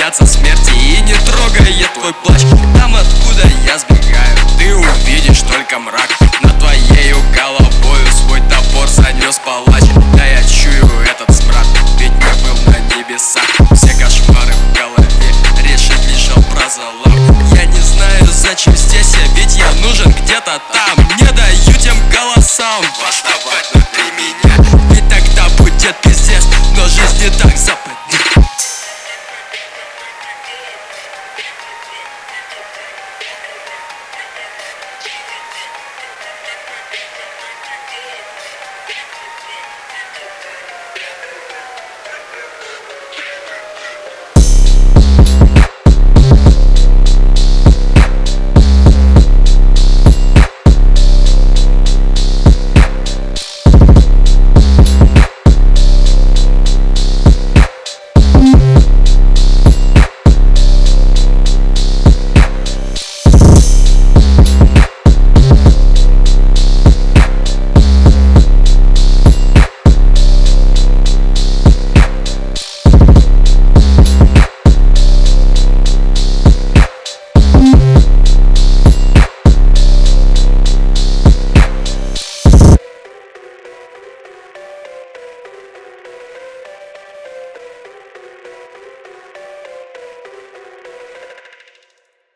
боятся смерти и не трогает твой плач. Там, откуда я сбегаю, ты увидишь только мрак. Над твоею головою свой топор занес палач. Да я чую этот смрад, ведь не был на небесах. Все кошмары в голове, решить лишь образа лав. Я не знаю, зачем здесь я, ведь я нужен где-то там.